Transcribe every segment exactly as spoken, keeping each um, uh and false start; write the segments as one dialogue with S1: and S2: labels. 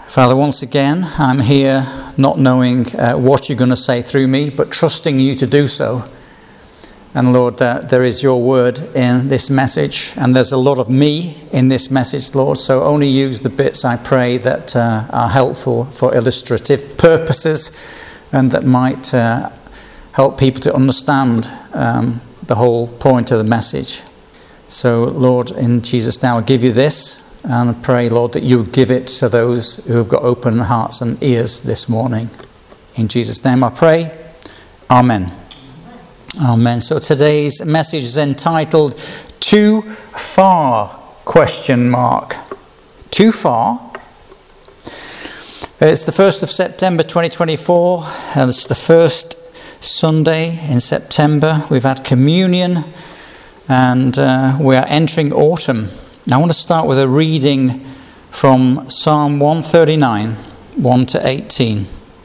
S1: Father, once again, I'm here not knowing uh, what you're going to say through me, but trusting you to do so. And Lord, uh, there is your word in this message, and there's a lot of me in this message, Lord, so only use the bits, I pray, that uh, are helpful for illustrative purposes and that might uh, help people to understand um, the whole point of the message. So, Lord, in Jesus' name, I give you this. And I pray, Lord, that you would give it to those who have got open hearts and ears this morning. In Jesus' name I pray. Amen. Amen. So today's message is entitled, Too Far? Question mark. Too far? It's the first of September twenty twenty-four, and it's the first Sunday in September. We've had communion, and uh, we are entering autumn. Now, I want to start with a reading from Psalm one thirty-nine, one to eighteen.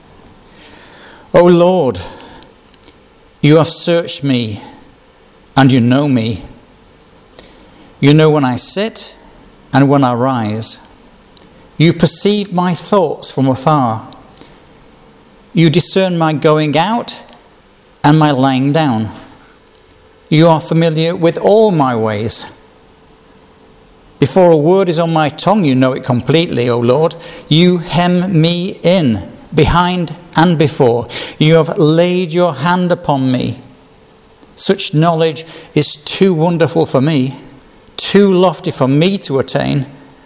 S1: O Lord, you have searched me, and you know me. You know when I sit and when I rise. You perceive my thoughts from afar. You discern my going out and my lying down. You are familiar with all my ways. Before a word is on my tongue, you know it completely, O Lord. You hem me in, behind and before. You have laid your hand upon me. Such knowledge is too wonderful for me, too lofty for me to attain.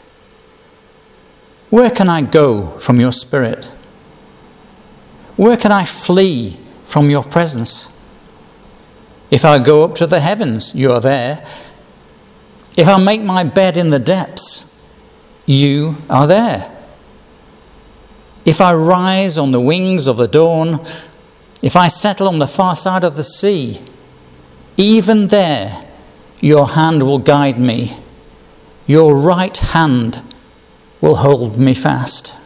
S1: Where can I go from your spirit? Where can I flee from your presence? If I go up to the heavens, you are there. If I make my bed in the depths, you are there. If I rise on the wings of the dawn, if I settle on the far side of the sea, even there your hand will guide me. Your right hand will hold me fast.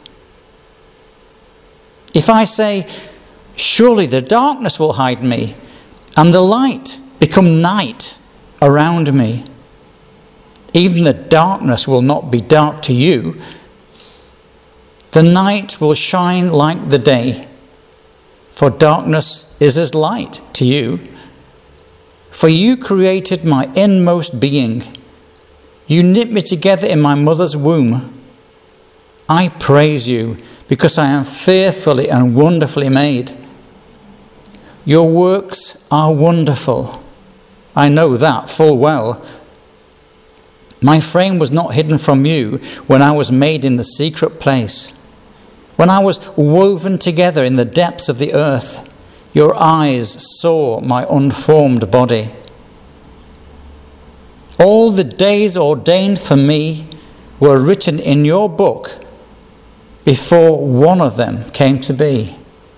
S1: If I say, surely the darkness will hide me, and the light become night around me, even the darkness will not be dark to you. The night will shine like the day, for darkness is as light to you. For you created my inmost being. You knit me together in my mother's womb. I praise you because I am fearfully and wonderfully made. Your works are wonderful. I know that full well. My frame was not hidden from you when I was made in the secret place. When I was woven together in the depths of the earth, your eyes saw my unformed body. All the days ordained for me were written in your book before one of them came to be.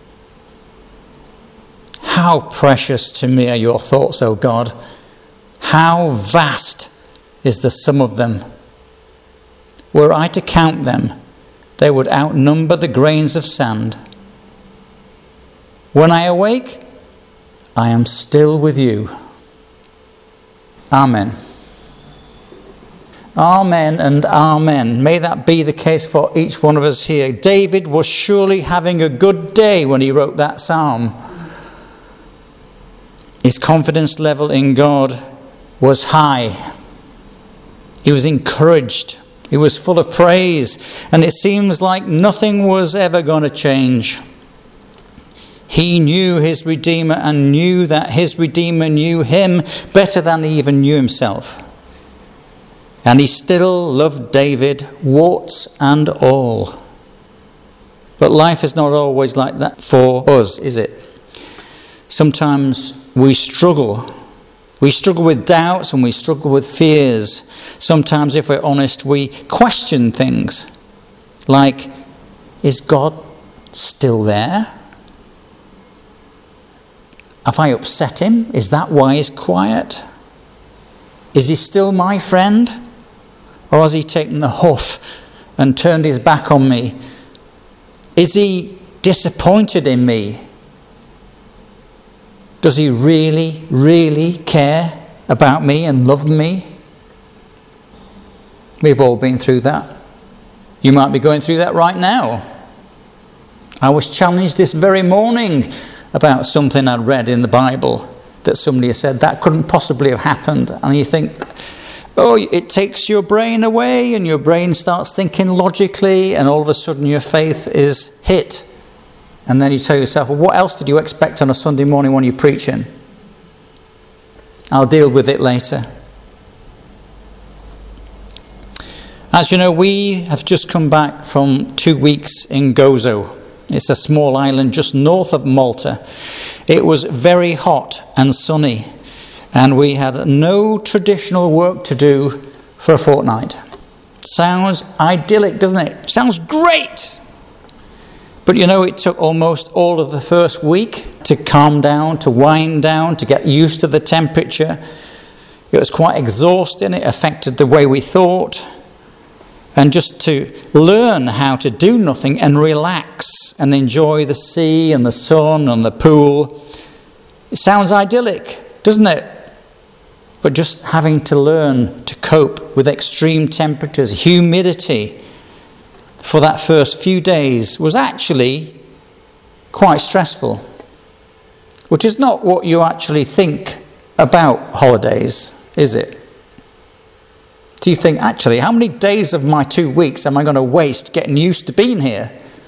S1: How precious to me are your thoughts, O God. How vast is the sum of them. Were I to count them, they would outnumber the grains of sand. When I awake, I am still with you. Amen. Amen and amen. May that be the case for each one of us here. David was surely having a good day when he wrote that psalm. His confidence level in God was high. He was encouraged. He was full of praise. And it seems like nothing was ever going to change. He knew his Redeemer and knew that his Redeemer knew him better than he even knew himself. And he still loved David, warts and all. But life is not always like that for us, is it? Sometimes we struggle. We struggle with doubts and we struggle with fears. Sometimes, if we're honest, we question things like, is God still there? Have I upset him? Is that why he's quiet? Is he still my friend? Or has he taken the hoof and turned his back on me? Is he disappointed in me? Does he really, really care about me and love me? We've all been through that. You might be going through that right now. I was challenged this very morning about something I'd read in the Bible that somebody has said that couldn't possibly have happened. And you think, oh, it takes your brain away and your brain starts thinking logically, and all of a sudden your faith is hit. And then you tell yourself, well, what else did you expect on a Sunday morning when you're preaching? I'll deal with it later. As you know, we have just come back from two weeks in Gozo. It's a small island just north of Malta. It was very hot and sunny, and we had no traditional work to do for a fortnight. Sounds idyllic, doesn't it? Sounds great! But you know, it took almost all of the first week to calm down, to wind down, to get used to the temperature. It was quite exhausting. It affected the way we thought. And just to learn how to do nothing and relax and enjoy the sea and the sun and the pool. It sounds idyllic, doesn't it? But just having to learn to cope with extreme temperatures, humidity for that first few days was actually quite stressful. Which is not what you actually think about holidays, is it? Do you think, actually, how many days of my two weeks am I going to waste getting used to being here?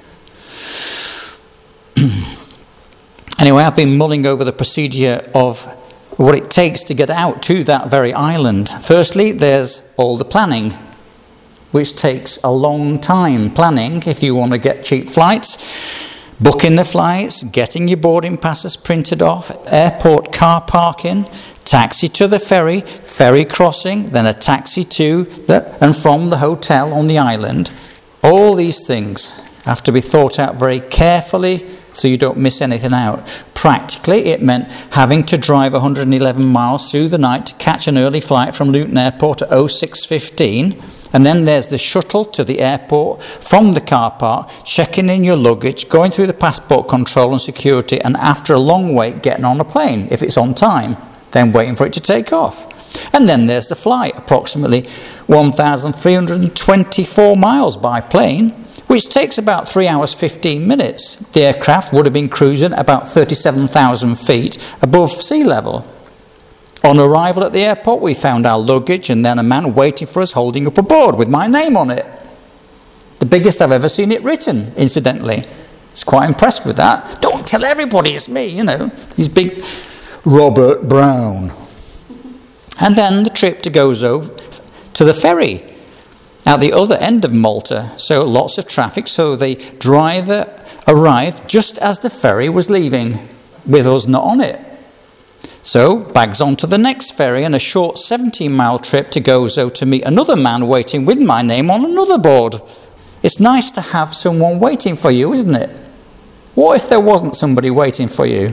S1: Anyway, I've been mulling over the procedure of what it takes to get out to that very island. Firstly, there's all the planning, which takes a long time. Planning, if you want to get cheap flights, booking the flights, getting your boarding passes printed off, airport car parking, taxi to the ferry, ferry crossing, then a taxi to the, and from the hotel on the island. All these things have to be thought out very carefully so you don't miss anything out. Practically, it meant having to drive one hundred eleven miles through the night to catch an early flight from Luton Airport at oh six fifteen. And then there's the shuttle to the airport from the car park, checking in your luggage, going through the passport control and security, and after a long wait, getting on a plane, if it's on time, then waiting for it to take off. And then there's the flight, approximately one thousand three hundred twenty-four miles by plane, which takes about three hours fifteen minutes. The aircraft would have been cruising about thirty-seven thousand feet above sea level. On arrival at the airport, we found our luggage and then a man waiting for us holding up a board with my name on it. The biggest I've ever seen it written, incidentally. I was quite impressed with that. Don't tell everybody it's me, you know. He's big Robert Brown. And then the trip to Gozo to the ferry at the other end of Malta. So lots of traffic. So the driver arrived just as the ferry was leaving, with us not on it. So, bags on to the next ferry and a short seventeen mile trip to Gozo to meet another man waiting with my name on another board. It's nice to have someone waiting for you, isn't it? What if there wasn't somebody waiting for you?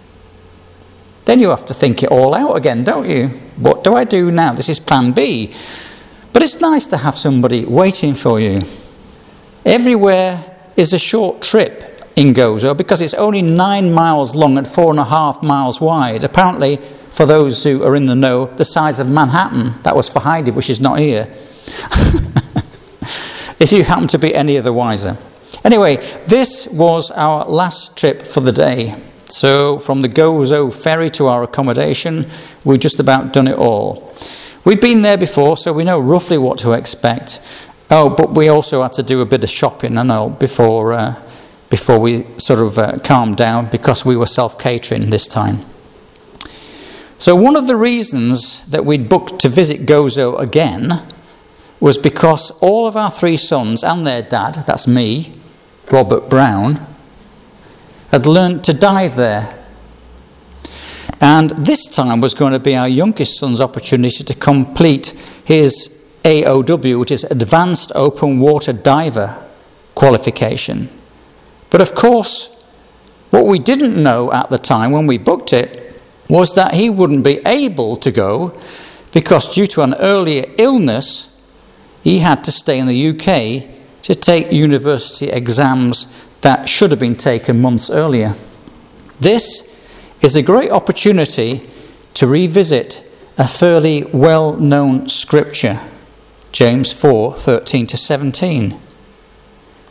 S1: Then you have to think it all out again, don't you? What do I do now? This is plan B. But it's nice to have somebody waiting for you. Everywhere is a short trip in Gozo because it's only nine miles long and four and a half miles wide. Apparently, for those who are in the know, the size of Manhattan. That was for Heidi, but she's not here. If you happen to be any of the wiser. Anyway, this was our last trip for the day. So from the Gozo ferry to our accommodation, we've just about done it all. We've been there before, so we know roughly what to expect. Oh, but we also had to do a bit of shopping, I know, before... Uh, before we sort of uh, calmed down because we were self-catering this time. So one of the reasons that we'd booked to visit Gozo again was because all of our three sons and their dad, that's me, Robert Brown, had learnt to dive there. And this time was going to be our youngest son's opportunity to complete his A O W, which is Advanced Open Water Diver qualification. But of course, what we didn't know at the time when we booked it was that he wouldn't be able to go because due to an earlier illness, he had to stay in the U K to take university exams that should have been taken months earlier. This is a great opportunity to revisit a fairly well-known scripture, James four, thirteen to seventeen.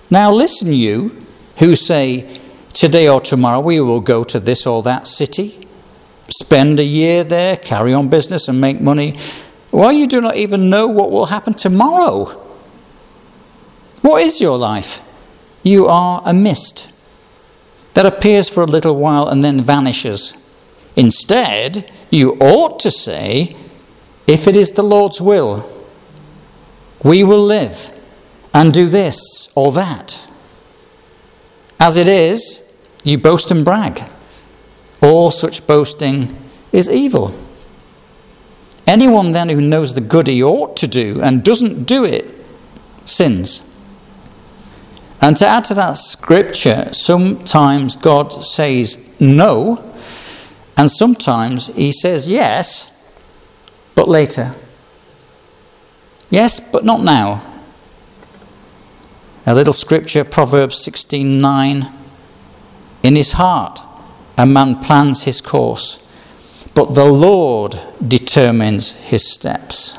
S1: Now listen, you who say, today or tomorrow we will go to this or that city, spend a year there, carry on business and make money, while you do not even know what will happen tomorrow. What is your life? You are a mist that appears for a little while and then vanishes. Instead, you ought to say, if it is the Lord's will, we will live and do this or that. As it is, you boast and brag. All such boasting is evil. Anyone then who knows the good he ought to do and doesn't do it, sins. And to add to that scripture, sometimes God says no, and sometimes he says yes, but later. Yes, but not now. A little scripture, Proverbs sixteen nine. In his heart a man plans his course, but the Lord determines his steps.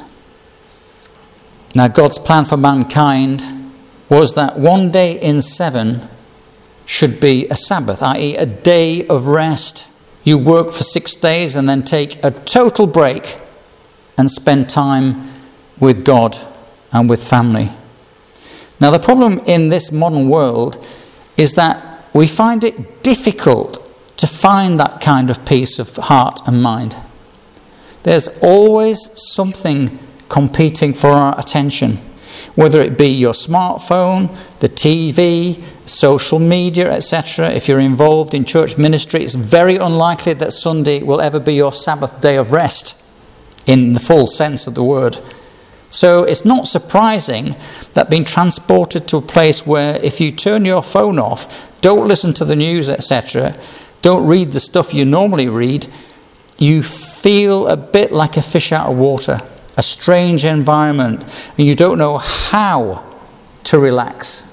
S1: Now God's plan for mankind was that one day in seven should be a Sabbath, that is a day of rest. You work for six days and then take a total break and spend time with God and with family. Now the problem in this modern world is that we find it difficult to find that kind of peace of heart and mind. There's always something competing for our attention, whether it be your smartphone, the T V, social media, et cetera. If you're involved in church ministry, it's very unlikely that Sunday will ever be your Sabbath day of rest in the full sense of the word. So it's not surprising that being transported to a place where if you turn your phone off, don't listen to the news, et cetera, don't read the stuff you normally read, you feel a bit like a fish out of water, a strange environment, and you don't know how to relax,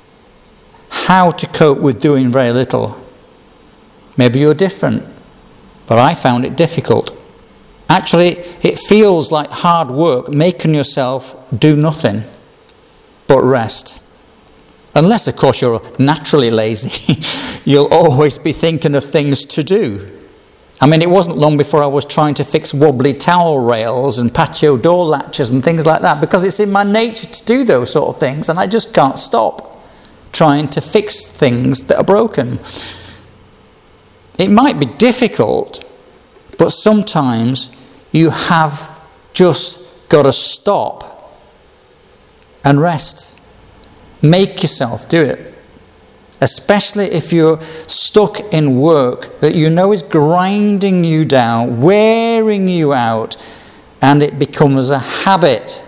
S1: how to cope with doing very little. Maybe you're different, but I found it difficult. Actually, it feels like hard work making yourself do nothing but rest. Unless, of course, you're naturally lazy. You'll always be thinking of things to do. I mean, it wasn't long before I was trying to fix wobbly towel rails and patio door latches and things like that, because it's in my nature to do those sort of things, and I just can't stop trying to fix things that are broken. It might be difficult, but sometimes you have just got to stop and rest. Make yourself do it. Especially if you're stuck in work that you know is grinding you down, wearing you out, and it becomes a habit.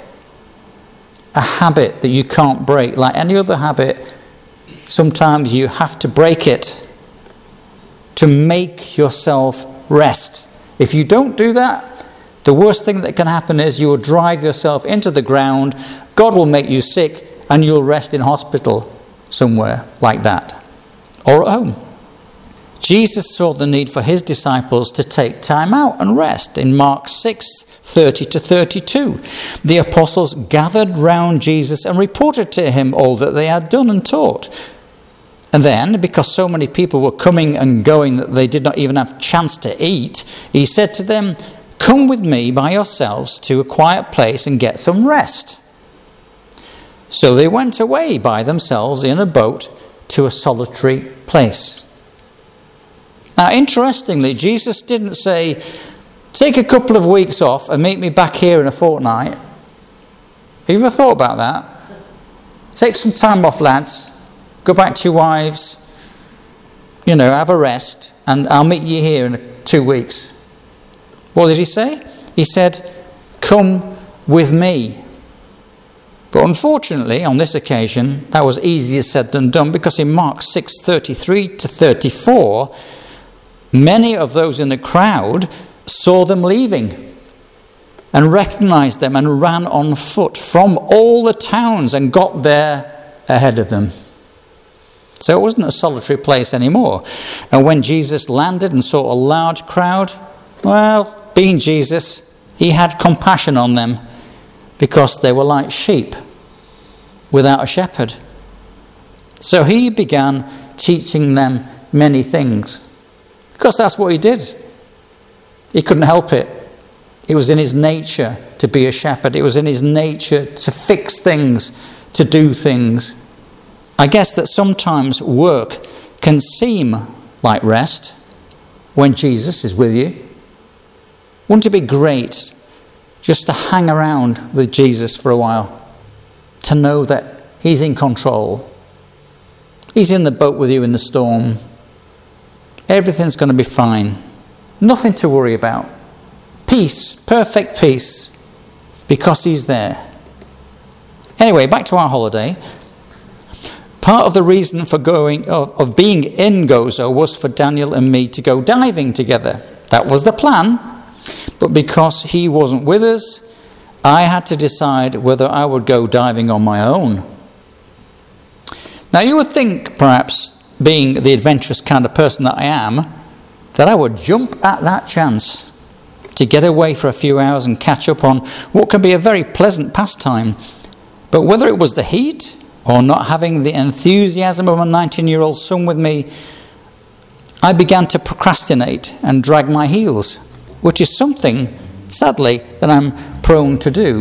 S1: A habit that you can't break. Like any other habit, sometimes you have to break it to make yourself rest. If you don't do that, the worst thing that can happen is you will drive yourself into the ground, God will make you sick, and you'll rest in hospital somewhere like that, or at home. Jesus saw the need for his disciples to take time out and rest. In Mark six, thirty to thirty-two, the apostles gathered round Jesus and reported to him all that they had done and taught. And then, because so many people were coming and going that they did not even have a chance to eat, he said to them, "Come with me by yourselves to a quiet place and get some rest." So they went away by themselves in a boat to a solitary place. Now, interestingly, Jesus didn't say, "Take a couple of weeks off and meet me back here in a fortnight." Have you ever thought about that? Take some time off, lads. Go back to your wives. You know, have a rest, and I'll meet you here in two weeks. What did he say? He said, "Come with me." But unfortunately, on this occasion, that was easier said than done, because in Mark six, thirty-three to thirty-four, many of those in the crowd saw them leaving and recognized them and ran on foot from all the towns and got there ahead of them. So it wasn't a solitary place anymore. And when Jesus landed and saw a large crowd, well, being Jesus, he had compassion on them, because they were like sheep without a shepherd. So he began teaching them many things, because that's what he did. He couldn't help it. It was in his nature to be a shepherd. It was in his nature to fix things, to do things. I guess that sometimes work can seem like rest when Jesus is with you. Wouldn't it be great just to hang around with Jesus for a while? To know that he's in control. He's in the boat with you in the storm. Everything's going to be fine. Nothing to worry about. Peace, perfect peace, because he's there. Anyway, back to our holiday. Part of the reason for going of, of being in Gozo was for Daniel and me to go diving together. That was the plan. But because he wasn't with us, I had to decide whether I would go diving on my own. Now you would think, perhaps, being the adventurous kind of person that I am, that I would jump at that chance to get away for a few hours and catch up on what can be a very pleasant pastime. But whether it was the heat or not having the enthusiasm of a nineteen-year-old son with me, I began to procrastinate and drag my heels, which is something, sadly, that I'm prone to do.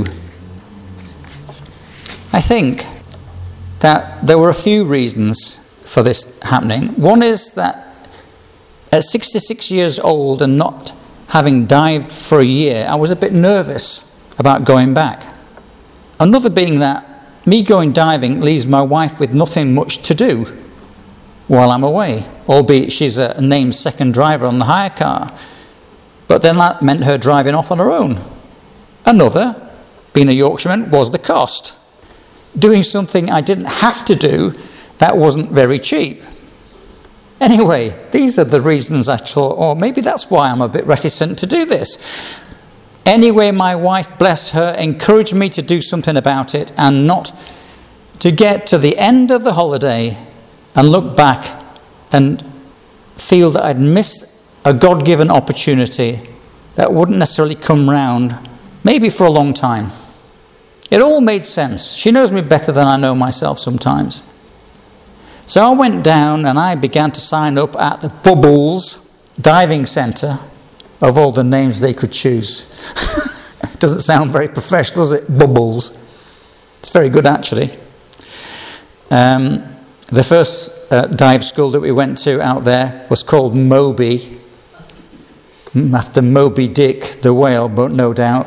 S1: I think that there were a few reasons for this happening. One is that at sixty-six years old and not having dived for a year, I was a bit nervous about going back. Another being that me going diving leaves my wife with nothing much to do while I'm away, albeit she's a named second driver on the hire car. But then that meant her driving off on her own. Another, being a Yorkshireman, was the cost. Doing something I didn't have to do, that wasn't very cheap. Anyway, these are the reasons I thought, oh, maybe that's why I'm a bit reticent to do this. Anyway, my wife, bless her, encouraged me to do something about it and not to get to the end of the holiday and look back and feel that I'd missed a God-given opportunity that wouldn't necessarily come round, maybe for a long time. It all made sense. She knows me better than I know myself sometimes. So I went down and I began to sign up at the Bubbles Diving Centre, of all the names they could choose. Doesn't sound very professional, does it? Bubbles. It's very good, actually. Um, the first uh, dive school that we went to out there was called Moby, after Moby Dick, the whale, but no doubt.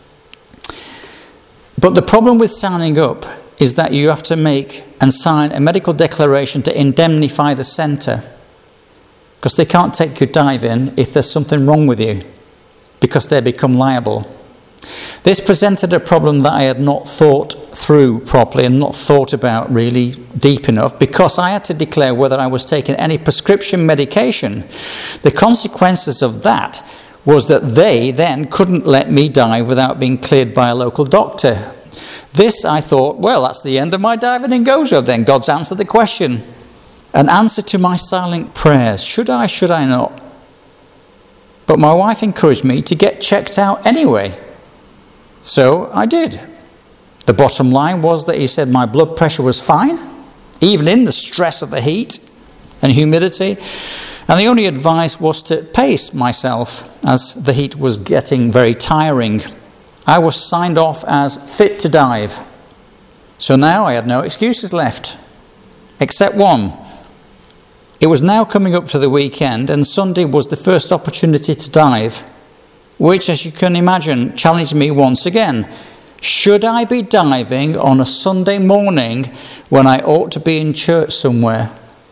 S1: But the problem with signing up is that you have to make and sign a medical declaration to indemnify the centre, because they can't take you diving if there's something wrong with you, because they become liable. This presented a problem that I had not thought through properly and not thought about really deep enough, because I had to declare whether I was taking any prescription medication. The consequences of that was that they then couldn't let me dive without being cleared by a local doctor. This, I thought, well, that's the end of my diving in Gozo then. God's answered the question. An answer to my silent prayers. Should I, should I not? But my wife encouraged me to get checked out anyway. So I did. The bottom line was that he said my blood pressure was fine, even in the stress of the heat and humidity. And the only advice was to pace myself as the heat was getting very tiring. I was signed off as fit to dive. So now I had no excuses left, except one. It was now coming up to the weekend, and Sunday was the first opportunity to dive, which, as you can imagine, challenged me once again. Should I be diving on a Sunday morning when I ought to be in church somewhere?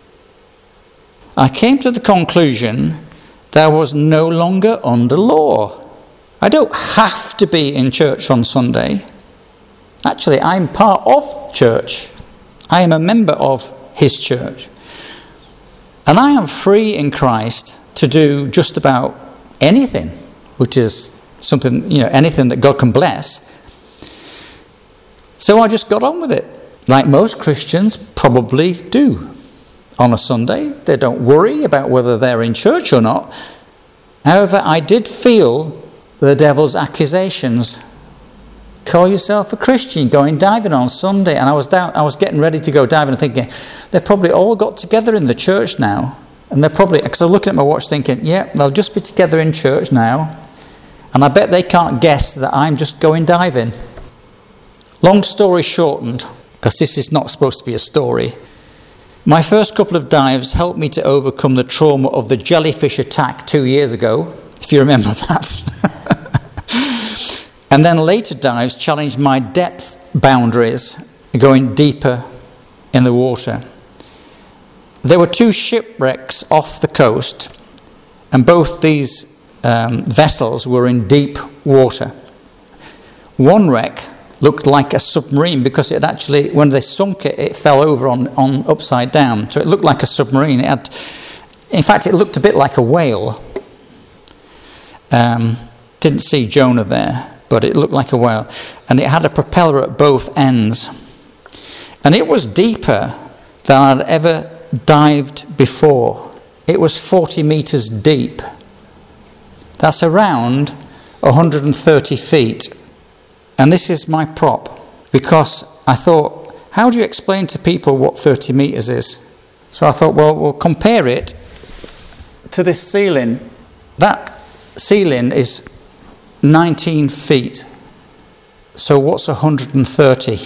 S1: I came to the conclusion that I was no longer under law. I don't have to be in church on Sunday. Actually, I'm part of church. I am a member of his church. And I am free in Christ to do just about anything, which is something, you know, anything that God can bless. So I just got on with it, like most Christians probably do. On a Sunday, they don't worry about whether they're in church or not. However, I did feel the devil's accusations. call yourself a Christian, going diving on Sunday. And I was down, I was getting ready to go diving and thinking, they've probably all got together in the church now. And they're probably, because I'm looking at my watch thinking, yeah, they'll just be together in church now. And I bet they can't guess that I'm just going diving. Long story shortened, because this is not supposed to be a story. My first couple of dives helped me to overcome the trauma of the jellyfish attack two years ago, if you remember that. And then later dives challenged my depth boundaries, going deeper in the water. There were two shipwrecks off the coast, and both these um, vessels were in deep water. One wreck looked like a submarine because it actually, when they sunk it, it fell over on, on upside down. So it looked like a submarine. It had, in fact, it looked a bit like a whale. Um, didn't see Jonah there, but it looked like a whale. And it had a propeller at both ends. And it was deeper than I'd ever dived before. It was forty meters deep. That's around one hundred thirty feet. And this is my prop, because I thought, how do you explain to people what thirty meters is? So I thought, well, we'll compare it to this ceiling. That ceiling is nineteen feet. So what's one hundred thirty?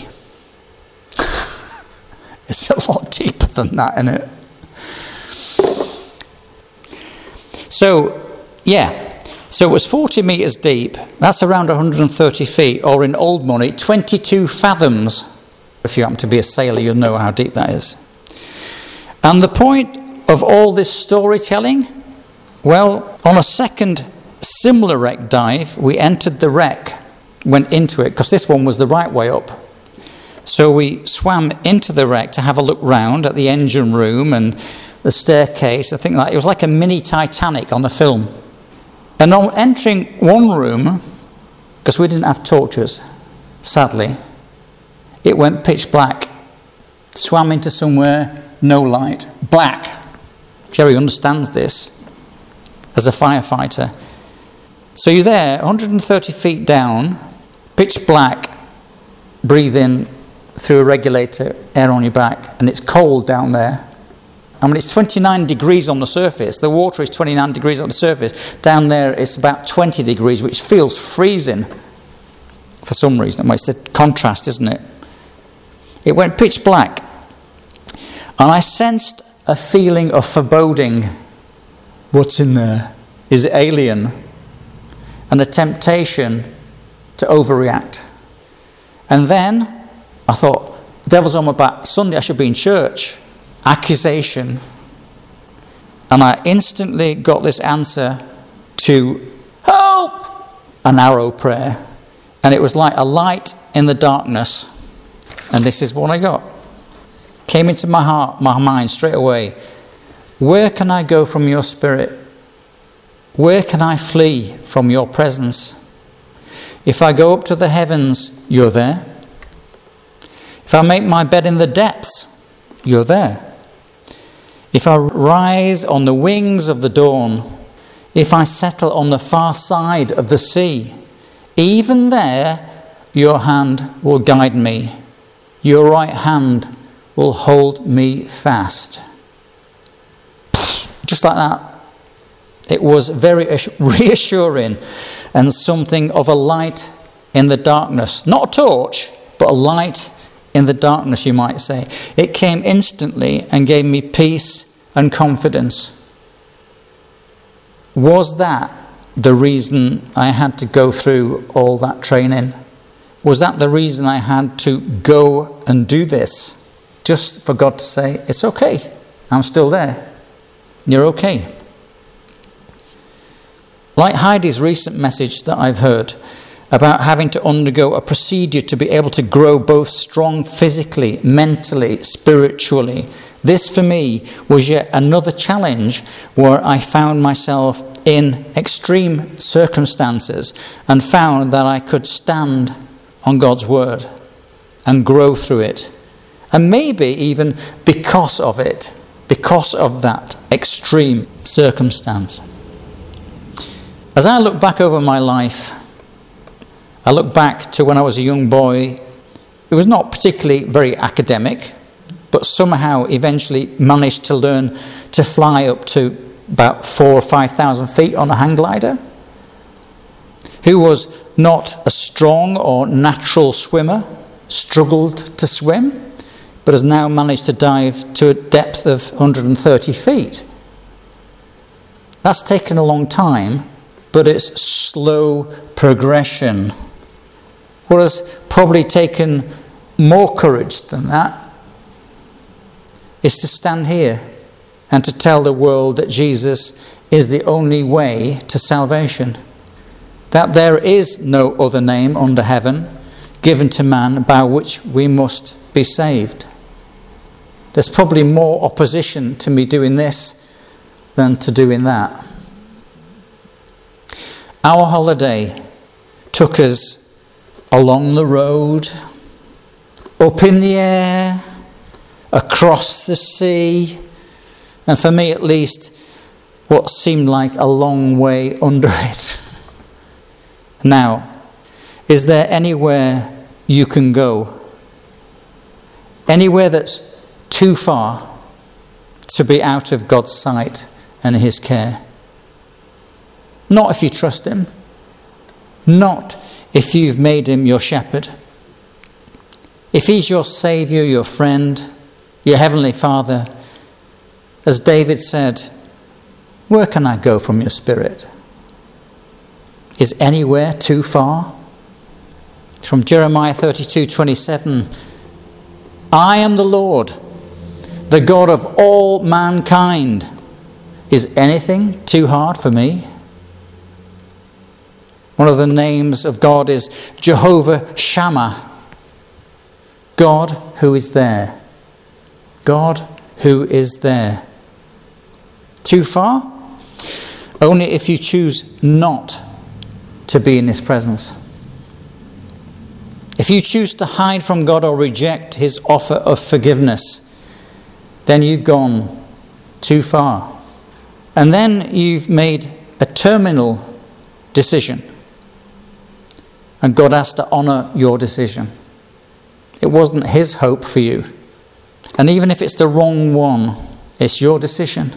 S1: It's a lot deeper than that, isn't it? So, yeah. So it was forty metres deep. That's around one hundred thirty feet, or in old money, twenty-two fathoms. If you happen to be a sailor, you'll know how deep that is. And the point of all this storytelling? Well, on a second similar wreck dive, we entered the wreck, went into it, because this one was the right way up. So we swam into the wreck to have a look round at the engine room and the staircase. I think that it was like a mini Titanic on the film. And on entering one room, because we didn't have torches, sadly, it went pitch black. Swam into somewhere, no light, black. Jerry understands this as a firefighter. So you're there, one hundred thirty feet down, pitch black, breathe in through a regulator, air on your back, and it's cold down there. I mean, it's twenty-nine degrees on the surface. The water is twenty-nine degrees on the surface. Down there, it's about twenty degrees, which feels freezing for some reason. Well, it's the contrast, isn't it? It went pitch black. And I sensed a feeling of foreboding. What's in there? Is it alien? And a temptation to overreact. And then I thought, the devil's on my back. Sunday I should be in church. Accusation. And I instantly got this answer to help, a narrow prayer. And it was like a light in the darkness. And this is what I got. Came into my heart, my mind straight away. Where can I go from your spirit? Where can I flee from your presence? If I go up to the heavens, you're there. If I make my bed in the depths, you're there. If I rise on the wings of the dawn, if I settle on the far side of the sea, even there your hand will guide me. Your right hand will hold me fast. Just like that. It was very reassuring and something of a light in the darkness. Not a torch, but a light in the darkness, you might say. It came instantly and gave me peace and confidence. Was that the reason I had to go through all that training? Was that the reason I had to go and do this? Just for God to say, it's okay, I'm still there. You're okay. Like Heidi's recent message that I've heard about having to undergo a procedure to be able to grow both strong physically, mentally, spiritually. This for me was yet another challenge where I found myself in extreme circumstances and found that I could stand on God's word and grow through it. And maybe even because of it, because of that extreme circumstance. As I look back over my life, I look back to when I was a young boy. It was not particularly very academic, but somehow eventually managed to learn to fly up to about four or five thousand feet on a hang glider. Who was not a strong or natural swimmer, struggled to swim, but has now managed to dive to a depth of one hundred thirty feet. That's taken a long time, but it's slow progression. What has probably taken more courage than that is to stand here and to tell the world that Jesus is the only way to salvation. That there is no other name under heaven given to man by which we must be saved. There's probably more opposition to me doing this than to doing that. Our holiday took us along the road, up in the air, across the sea, and for me at least, what seemed like a long way under it. Now, is there anywhere you can go? Anywhere that's too far to be out of God's sight and his care? Not if you trust him. Not if you've made him your shepherd. If he's your saviour, your friend, your heavenly Father, as David said, where can I go from your spirit? Is anywhere too far? From Jeremiah thirty-two twenty-seven, I am the Lord, the God of all mankind. Is anything too hard for me? One of the names of God is Jehovah Shammah, God who is there. God who is there. Too far? Only if you choose not to be in his presence. If you choose to hide from God or reject his offer of forgiveness, then you've gone too far. And then you've made a terminal decision. And God has to honour your decision. It wasn't his hope for you. And even if it's the wrong one, it's your decision.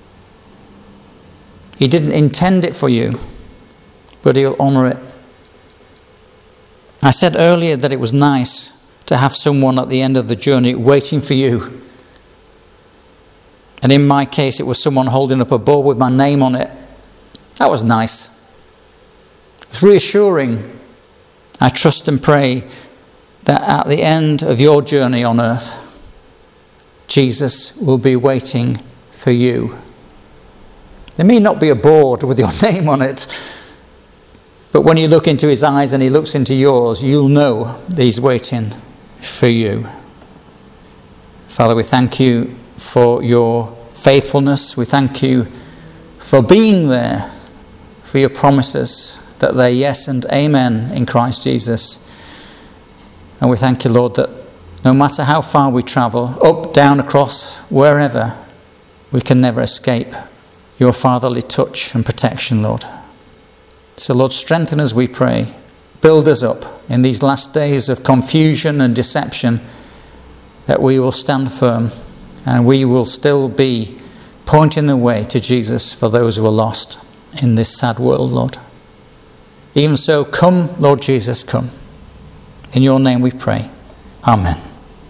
S1: He didn't intend it for you, but he'll honour it. I said earlier that it was nice to have someone at the end of the journey waiting for you. And in my case, it was someone holding up a bowl with my name on it. That was nice. It was reassuring. I trust and pray that at the end of your journey on earth, Jesus will be waiting for you. There may not be a board with your name on it, but when you look into his eyes and he looks into yours, you'll know that he's waiting for you. Father, we thank you for your faithfulness. We thank you for being there, for your promises, that they're yes and amen in Christ Jesus. And we thank you, Lord, that no matter how far we travel, up, down, across, wherever, we can never escape your fatherly touch and protection, Lord. So, Lord, strengthen us, we pray. Build us up in these last days of confusion and deception, that we will stand firm and we will still be pointing the way to Jesus for those who are lost in this sad world, Lord. Even so, come, Lord Jesus, come. In your name we pray. Amen.